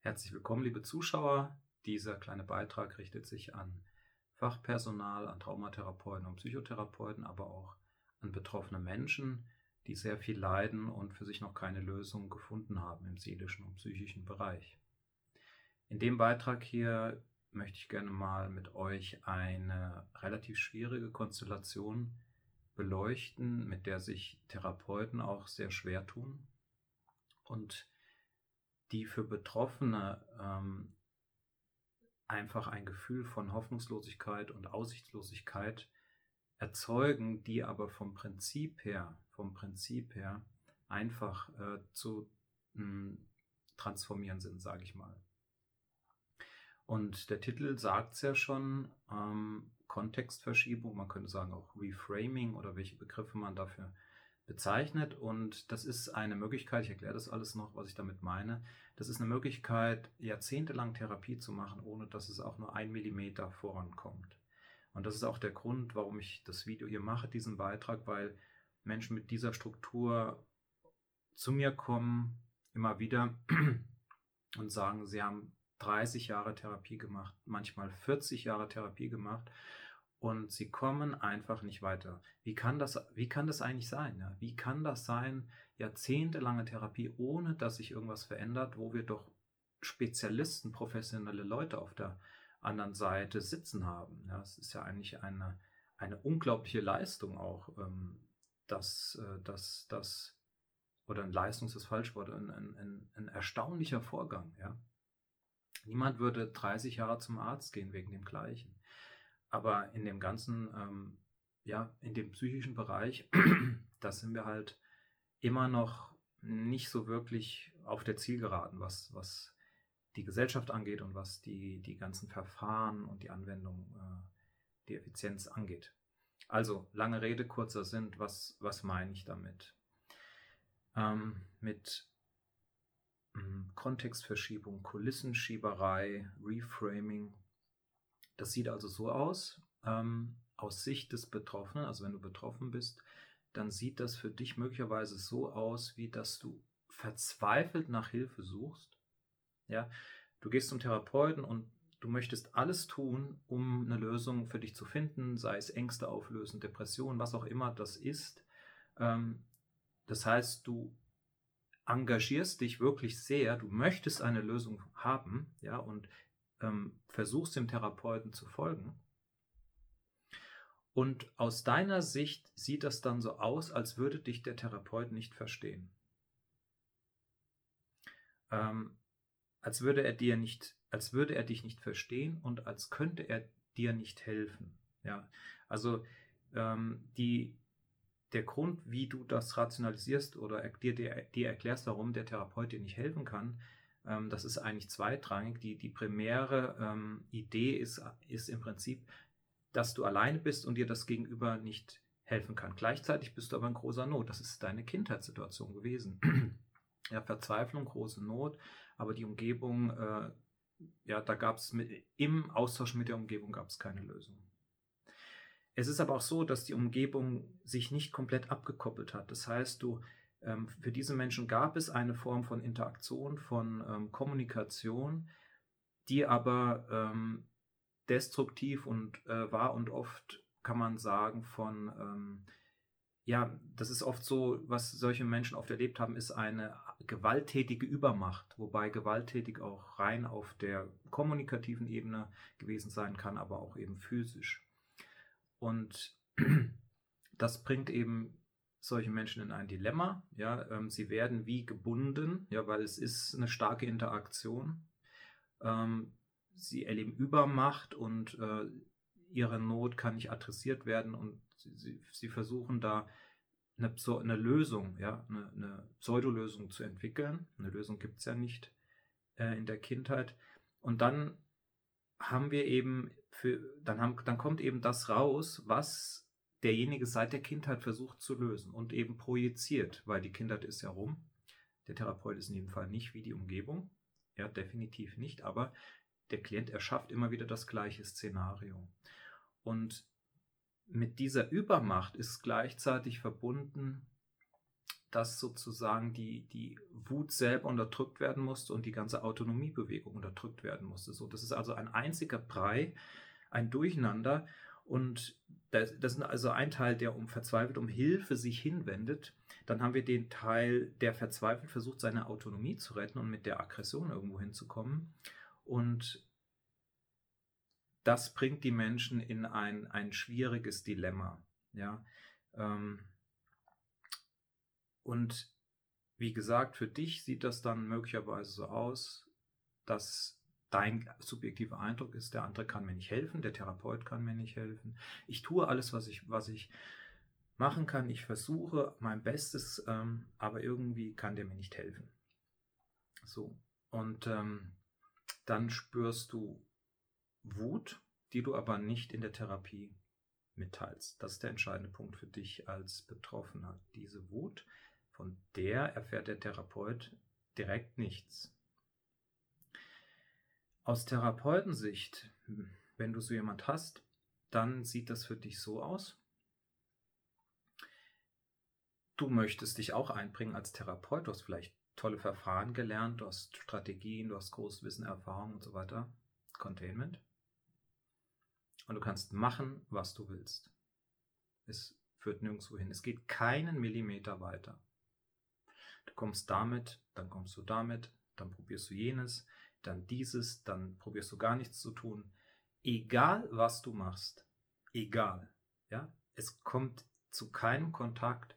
Herzlich willkommen, liebe Zuschauer. Dieser kleine Beitrag richtet sich an Fachpersonal, an Traumatherapeuten und Psychotherapeuten, aber auch an betroffene Menschen, die sehr viel leiden und für sich noch keine Lösung gefunden haben im seelischen und psychischen Bereich. In dem Beitrag hier möchte ich gerne mal mit euch eine relativ schwierige Konstellation beleuchten, mit der sich Therapeuten auch sehr schwer tun und die für Betroffene einfach ein Gefühl von Hoffnungslosigkeit und Aussichtslosigkeit erzeugen, die aber vom Prinzip her einfach zu transformieren sind, sage ich mal. Und der Titel sagt es ja schon, Kontextverschiebung, man könnte sagen auch Reframing oder welche Begriffe man dafür bezeichnet. Und das ist eine Möglichkeit, ich erkläre das alles noch, was ich damit meine, das ist eine Möglichkeit, jahrzehntelang Therapie zu machen, ohne dass es auch nur 1 Millimeter vorankommt. Und das ist auch der Grund, warum ich das Video hier mache, diesen Beitrag, weil Menschen mit dieser Struktur zu mir kommen, immer wieder, und sagen, sie haben 30 Jahre Therapie gemacht, manchmal 40 Jahre Therapie gemacht und sie kommen einfach nicht weiter. Wie kann das eigentlich sein? Ja? Wie kann das sein, jahrzehntelange Therapie, ohne dass sich irgendwas verändert, wo wir doch Spezialisten, professionelle Leute auf der anderen Seite sitzen haben? Ja, es ist ja eigentlich eine unglaubliche Leistung auch, oder ein Leistung ist das Falschwort, ein erstaunlicher Vorgang, ja. Niemand würde 30 Jahre zum Arzt gehen wegen dem Gleichen. Aber in dem ganzen, in dem psychischen Bereich, da sind wir halt immer noch nicht so wirklich auf der Zielgeraden, was die Gesellschaft angeht und was die ganzen Verfahren und die Anwendung, die Effizienz angeht. Also, lange Rede, kurzer Sinn, was meine ich damit? Mit Kontextverschiebung, Kulissenschieberei, Reframing. Das sieht also so aus Sicht des Betroffenen, also wenn du betroffen bist, dann sieht das für dich möglicherweise so aus, wie dass du verzweifelt nach Hilfe suchst. Ja, du gehst zum Therapeuten und du möchtest alles tun, um eine Lösung für dich zu finden, sei es Ängste auflösen, Depressionen, was auch immer das ist. Das heißt, du engagierst dich wirklich sehr, du möchtest eine Lösung haben, ja, und versuchst dem Therapeuten zu folgen. Und aus deiner Sicht sieht das dann so aus, als würde dich der Therapeut nicht verstehen. Als würde er dich nicht verstehen und als könnte er dir nicht helfen. Ja, also der Grund, wie du das rationalisierst oder dir erklärst, warum der Therapeut dir nicht helfen kann, das ist eigentlich zweitrangig. Die primäre Idee ist im Prinzip, dass du alleine bist und dir das Gegenüber nicht helfen kann. Gleichzeitig bist du aber in großer Not. Das ist deine Kindheitssituation gewesen. Ja, Verzweiflung, große Not, aber die Umgebung, da gab es im Austausch mit der Umgebung gab es keine Lösung. Es ist aber auch so, dass die Umgebung sich nicht komplett abgekoppelt hat. Das heißt, für diese Menschen gab es eine Form von Interaktion, von Kommunikation, die aber destruktiv und war und oft, kann man sagen, das ist oft so, was solche Menschen oft erlebt haben, ist eine gewalttätige Übermacht, wobei gewalttätig auch rein auf der kommunikativen Ebene gewesen sein kann, aber auch eben physisch. Und das bringt eben solche Menschen in ein Dilemma. Ja, sie werden wie gebunden, ja, weil es ist eine starke Interaktion. Sie erleben Übermacht und ihre Not kann nicht adressiert werden und sie versuchen da eine Lösung, ja, eine Pseudolösung zu entwickeln. Eine Lösung gibt es ja nicht in der Kindheit. Und dann haben wir eben dann kommt eben das raus, was derjenige seit der Kindheit versucht zu lösen und eben projiziert, weil die Kindheit ist ja rum. Der Therapeut ist in jedem Fall nicht wie die Umgebung. Ja, definitiv nicht, aber der Klient erschafft immer wieder das gleiche Szenario. Und mit dieser Übermacht ist gleichzeitig verbunden, dass sozusagen die Wut selber unterdrückt werden musste und die ganze Autonomiebewegung unterdrückt werden musste. So, das ist also ein einziger Brei, ein Durcheinander. Und das ist also ein Teil, der verzweifelt um Hilfe sich hinwendet. Dann haben wir den Teil, der verzweifelt versucht, seine Autonomie zu retten und mit der Aggression irgendwo hinzukommen. Und das bringt die Menschen in ein schwieriges Dilemma. Ja? Und wie gesagt, für dich sieht das dann möglicherweise so aus, dass dein subjektiver Eindruck ist, der andere kann mir nicht helfen, der Therapeut kann mir nicht helfen. Ich tue alles, was ich machen kann. Ich versuche mein Bestes, aber irgendwie kann der mir nicht helfen. So, und dann spürst du Wut, die du aber nicht in der Therapie mitteilst. Das ist der entscheidende Punkt für dich als Betroffener. Diese Wut, von der erfährt der Therapeut direkt nichts. Aus Therapeutensicht, wenn du so jemand hast, dann sieht das für dich so aus. Du möchtest dich auch einbringen als Therapeut. Du hast vielleicht tolle Verfahren gelernt, du hast Strategien, du hast großes Wissen, Erfahrung und so weiter. Containment. Und du kannst machen, was du willst. Es führt nirgendwo hin. Es geht keinen Millimeter weiter. Du kommst damit, dann kommst du damit, dann probierst du jenes, dann dieses, dann probierst du gar nichts zu tun. Egal, was du machst, egal, ja, es kommt zu keinem Kontakt,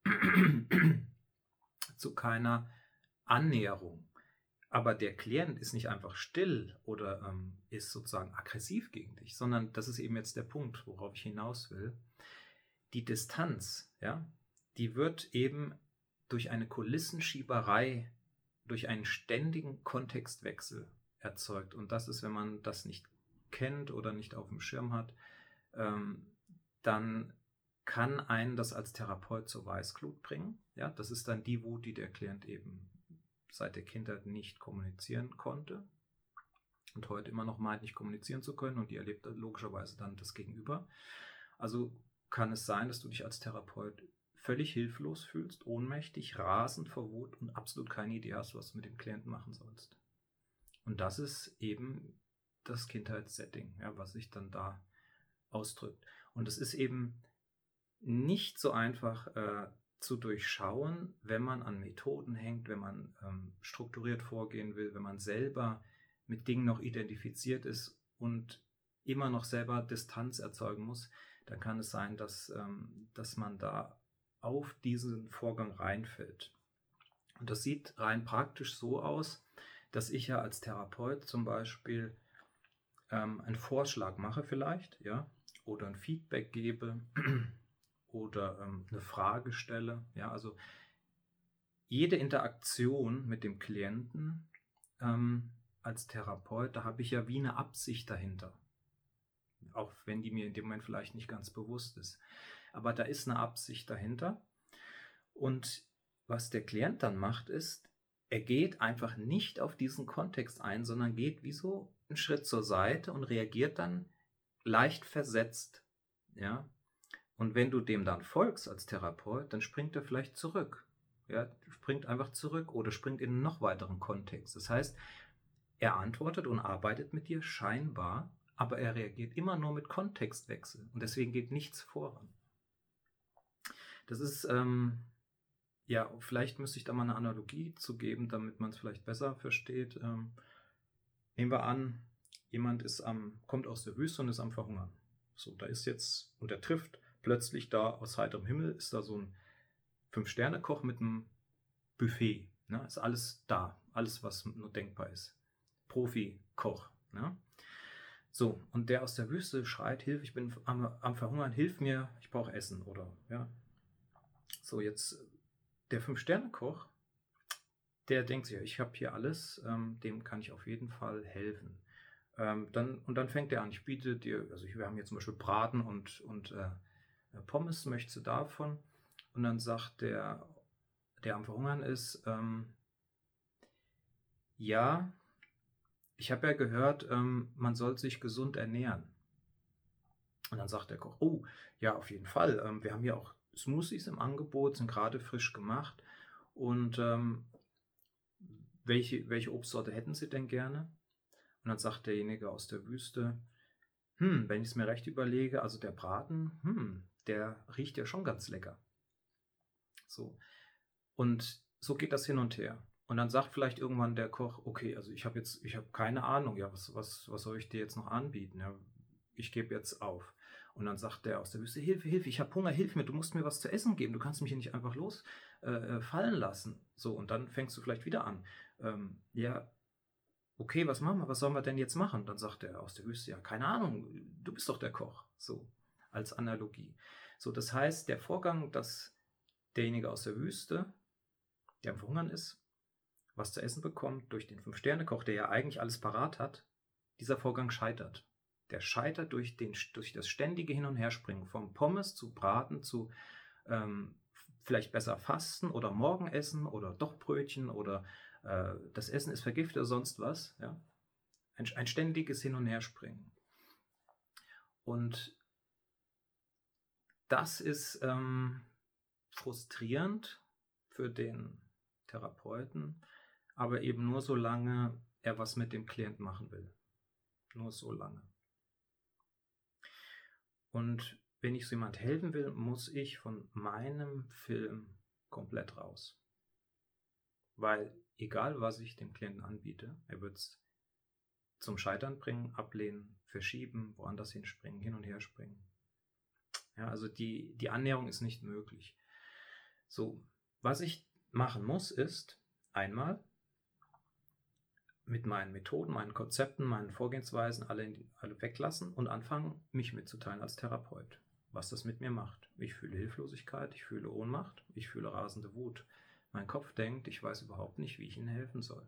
zu keiner Annäherung. Aber der Klient ist nicht einfach still oder ist sozusagen aggressiv gegen dich, sondern das ist eben jetzt der Punkt, worauf ich hinaus will. Die Distanz, ja, die wird eben durch eine Kulissenschieberei, durch einen ständigen Kontextwechsel erzeugt. Und das ist, wenn man das nicht kennt oder nicht auf dem Schirm hat, dann kann einen das als Therapeut zur Weißglut bringen. Ja, das ist dann die Wut, die der Klient eben seit der Kindheit nicht kommunizieren konnte und heute immer noch meint, nicht kommunizieren zu können, und die erlebt logischerweise dann das Gegenüber. Also kann es sein, dass du dich als Therapeut völlig hilflos fühlst, ohnmächtig, rasend vor Wut und absolut keine Idee hast, was du mit dem Klienten machen sollst. Und das ist eben das Kindheitssetting, ja, was sich dann da ausdrückt. Und es ist eben nicht so einfach zu durchschauen, wenn man an Methoden hängt, wenn man strukturiert vorgehen will, wenn man selber mit Dingen noch identifiziert ist und immer noch selber Distanz erzeugen muss, dann kann es sein, dass man da auf diesen Vorgang reinfällt. Und das sieht rein praktisch so aus, dass ich ja als Therapeut zum Beispiel einen Vorschlag mache vielleicht, ja, oder ein Feedback gebe oder eine Frage stelle. Ja, also jede Interaktion mit dem Klienten als Therapeut, da habe ich ja wie eine Absicht dahinter. Auch wenn die mir in dem Moment vielleicht nicht ganz bewusst ist. Aber da ist eine Absicht dahinter. Und was der Klient dann macht, ist, er geht einfach nicht auf diesen Kontext ein, sondern geht wie so einen Schritt zur Seite und reagiert dann leicht versetzt. Ja? Und wenn du dem dann folgst als Therapeut, dann springt er vielleicht zurück. Ja? Springt einfach zurück oder springt in einen noch weiteren Kontext. Das heißt, er antwortet und arbeitet mit dir scheinbar, aber er reagiert immer nur mit Kontextwechsel. Und deswegen geht nichts voran. Das ist, ja, vielleicht müsste ich da mal eine Analogie zu geben, damit man es vielleicht besser versteht. Nehmen wir an, jemand kommt aus der Wüste und ist am Verhungern. So, da ist jetzt, und er trifft plötzlich da aus heiterem Himmel, ist da so ein 5-Sterne-Koch mit einem Buffet. Ne? Ist alles da, alles, was nur denkbar ist. Profi-Koch. Ne? So, und der aus der Wüste schreit, Hilfe, ich bin am Verhungern, hilf mir, ich brauche Essen, oder, ja. So, jetzt der 5-Sterne-Koch, der denkt sich, ich habe hier alles, dem kann ich auf jeden Fall helfen. Dann fängt er an, ich biete dir, also wir haben hier zum Beispiel Braten und Pommes, möchtest du davon? Und dann sagt der am Verhungern ist, ja, ich habe ja gehört, man soll sich gesund ernähren. Und dann sagt der Koch, oh, ja, auf jeden Fall, wir haben hier auch Smoothies im Angebot, sind gerade frisch gemacht. Und welche Obstsorte hätten Sie denn gerne? Und dann sagt derjenige aus der Wüste, wenn ich es mir recht überlege, also der Braten, der riecht ja schon ganz lecker. So. Und so geht das hin und her. Und dann sagt vielleicht irgendwann der Koch, okay, also ich habe keine Ahnung, ja, was soll ich dir jetzt noch anbieten? Ja, ich gebe jetzt auf. Und dann sagt der aus der Wüste, Hilfe, ich habe Hunger, hilf mir, du musst mir was zu essen geben, du kannst mich hier nicht einfach fallen lassen. So, und dann fängst du vielleicht wieder an. Ja, okay, was machen wir, was sollen wir denn jetzt machen? Dann sagt der aus der Wüste, ja, keine Ahnung, du bist doch der Koch. So, als Analogie. So, das heißt, der Vorgang, dass derjenige aus der Wüste, der am Verhungern ist, was zu essen bekommt durch den 5-Sterne-Koch, der ja eigentlich alles parat hat, dieser Vorgang scheitert. Der scheitert durch das ständige Hin- und Herspringen vom Pommes zu Braten zu vielleicht besser fasten oder morgen essen oder doch Brötchen oder das Essen ist vergiftet oder sonst was. Ja? Ein ständiges Hin- und Herspringen. Und das ist frustrierend für den Therapeuten, aber eben nur solange er was mit dem Klient machen will. Nur so lange. Und wenn ich so jemand helfen will, muss ich von meinem Film komplett raus. Weil egal, was ich dem Klienten anbiete, er wird es zum Scheitern bringen, ablehnen, verschieben, woanders hinspringen, hin und her springen. Ja, also die Annäherung ist nicht möglich. So, was ich machen muss, ist einmal mit meinen Methoden, meinen Konzepten, meinen Vorgehensweisen alle weglassen und anfangen, mich mitzuteilen als Therapeut, was das mit mir macht. Ich fühle Hilflosigkeit, ich fühle Ohnmacht, ich fühle rasende Wut. Mein Kopf denkt, ich weiß überhaupt nicht, wie ich Ihnen helfen soll.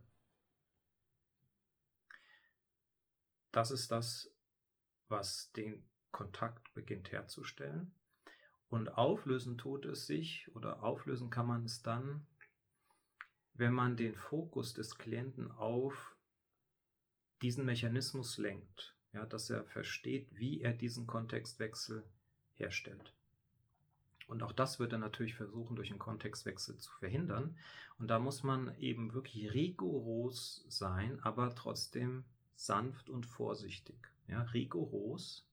Das ist das, was den Kontakt beginnt herzustellen. Und auflösen tut es sich, oder auflösen kann man es dann, wenn man den Fokus des Klienten auf diesen Mechanismus lenkt, ja, dass er versteht, wie er diesen Kontextwechsel herstellt. Und auch das wird er natürlich versuchen, durch einen Kontextwechsel zu verhindern. Und da muss man eben wirklich rigoros sein, aber trotzdem sanft und vorsichtig. Ja, rigoros,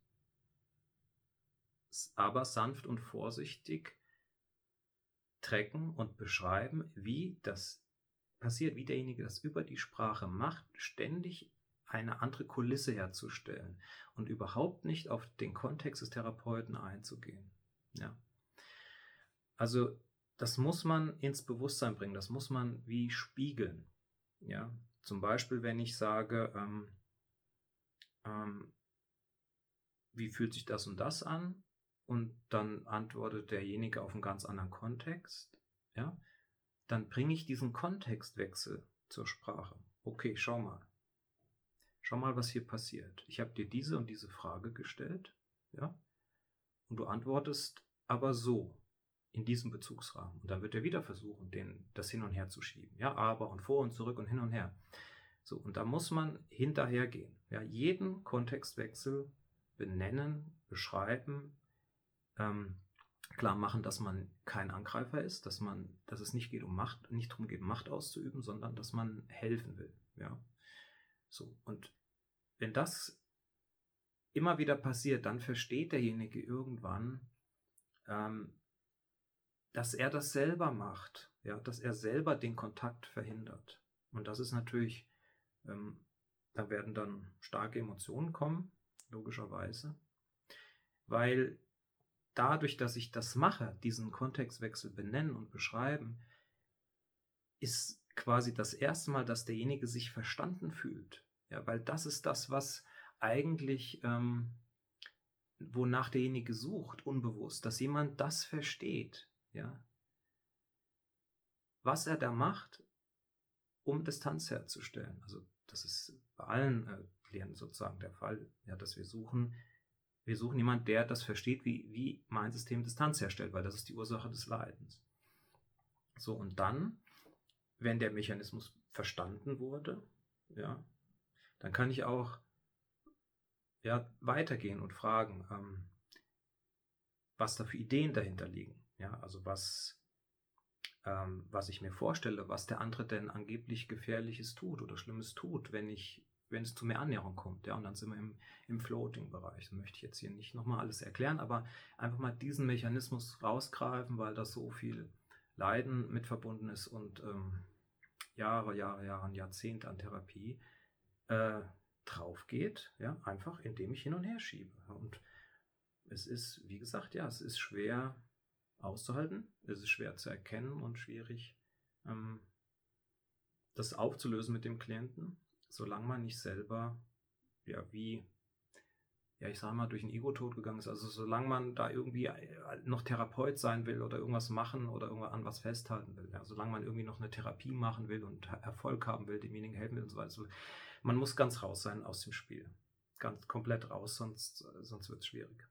aber sanft und vorsichtig tracken und beschreiben, wie das passiert, wie derjenige das über die Sprache macht, ständig eine andere Kulisse herzustellen und überhaupt nicht auf den Kontext des Therapeuten einzugehen. Ja. Also das muss man ins Bewusstsein bringen, das muss man wie spiegeln. Ja. Zum Beispiel, wenn ich sage, wie fühlt sich das und das an? Und dann antwortet derjenige auf einen ganz anderen Kontext. Ja. Dann bringe ich diesen Kontextwechsel zur Sprache. Okay, schau mal, was hier passiert. Ich habe dir diese und diese Frage gestellt, ja, und du antwortest aber so, in diesem Bezugsrahmen. Und dann wird er wieder versuchen, das hin und her zu schieben. Ja, aber und vor und zurück und hin und her. So, und da muss man hinterhergehen. Ja, jeden Kontextwechsel benennen, beschreiben, klar machen, dass man kein Angreifer ist, dass es nicht darum geht, Macht auszuüben, sondern dass man helfen will. Ja, so, und wenn das immer wieder passiert, dann versteht derjenige irgendwann, dass er das selber macht, ja, dass er selber den Kontakt verhindert. Und das ist natürlich, da werden dann starke Emotionen kommen, logischerweise, weil dadurch, dass ich das mache, diesen Kontextwechsel benennen und beschreiben, ist quasi das erste Mal, dass derjenige sich verstanden fühlt. Ja, weil das ist das, was eigentlich, wonach derjenige sucht, unbewusst, dass jemand das versteht, ja, was er da macht, um Distanz herzustellen. Also das ist bei allen Klienten sozusagen der Fall, ja, dass wir suchen jemanden, der das versteht, wie mein System Distanz herstellt, weil das ist die Ursache des Leidens. So, und dann, wenn der Mechanismus verstanden wurde, ja, dann kann ich auch weitergehen und fragen, was da für Ideen dahinter liegen. Ja, also was ich mir vorstelle, was der andere denn angeblich Gefährliches tut oder Schlimmes tut, wenn es zu mehr Annäherung kommt. Ja, und dann sind wir im Floating-Bereich. Das möchte ich jetzt hier nicht nochmal alles erklären, aber einfach mal diesen Mechanismus rausgreifen, weil da so viel Leiden mit verbunden ist und Jahre, ein Jahrzehnt an Therapie drauf geht, ja, einfach indem ich hin und her schiebe. Und es ist, wie gesagt, ja, es ist schwer auszuhalten, es ist schwer zu erkennen und schwierig, das aufzulösen mit dem Klienten, solange man nicht selber, ich sage mal, durch ein Ego-Tod gegangen ist. Also solange man da irgendwie noch Therapeut sein will oder irgendwas machen oder irgendwas an was festhalten will. Ja, solange man irgendwie noch eine Therapie machen will und Erfolg haben will, demjenigen helfen will und so weiter. Also man muss ganz raus sein aus dem Spiel. Ganz komplett raus, sonst wird es schwierig.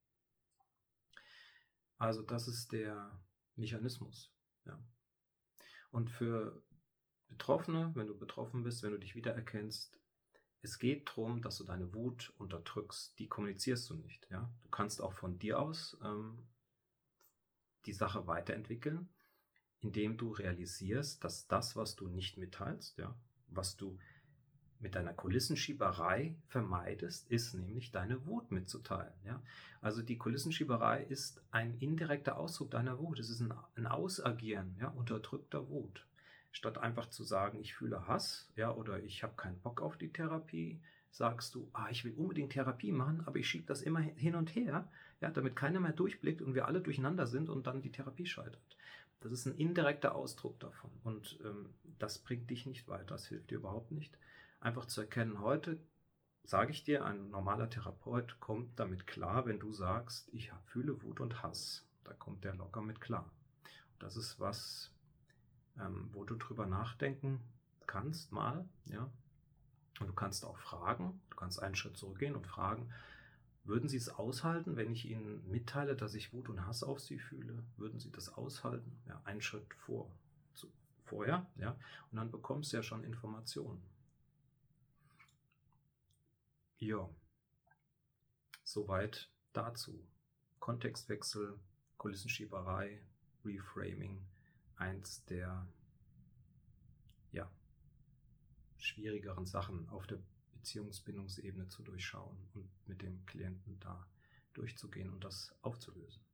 Also das ist der Mechanismus. Ja. Und für Betroffene, wenn du betroffen bist, wenn du dich wiedererkennst, es geht darum, dass du deine Wut unterdrückst. Die kommunizierst du nicht. Ja? Du kannst auch von dir aus die Sache weiterentwickeln, indem du realisierst, dass das, was du nicht mitteilst, ja, was du mit deiner Kulissenschieberei vermeidest, ist nämlich deine Wut mitzuteilen. Ja? Also die Kulissenschieberei ist ein indirekter Ausdruck deiner Wut. Es ist ein Ausagieren, ja, unterdrückter Wut. Statt einfach zu sagen, ich fühle Hass, ja, oder ich habe keinen Bock auf die Therapie, sagst du, ich will unbedingt Therapie machen, aber ich schiebe das immer hin und her, ja, damit keiner mehr durchblickt und wir alle durcheinander sind und dann die Therapie scheitert. Das ist ein indirekter Ausdruck davon und das bringt dich nicht weiter, das hilft dir überhaupt nicht. Einfach zu erkennen, heute sage ich dir, ein normaler Therapeut kommt damit klar, wenn du sagst, ich fühle Wut und Hass. Da kommt der locker mit klar. Das ist was, wo du drüber nachdenken kannst mal, ja. Und du kannst auch fragen, du kannst einen Schritt zurückgehen und fragen, würden Sie es aushalten, wenn ich Ihnen mitteile, dass ich Wut und Hass auf Sie fühle? Würden Sie das aushalten? Ja, einen Schritt vorher, ja. Und dann bekommst du ja schon Informationen. Ja, soweit dazu. Kontextwechsel, Kulissenschieberei, Reframing, eins der schwierigeren Sachen auf der Beziehungsbindungsebene zu durchschauen und mit dem Klienten da durchzugehen und das aufzulösen.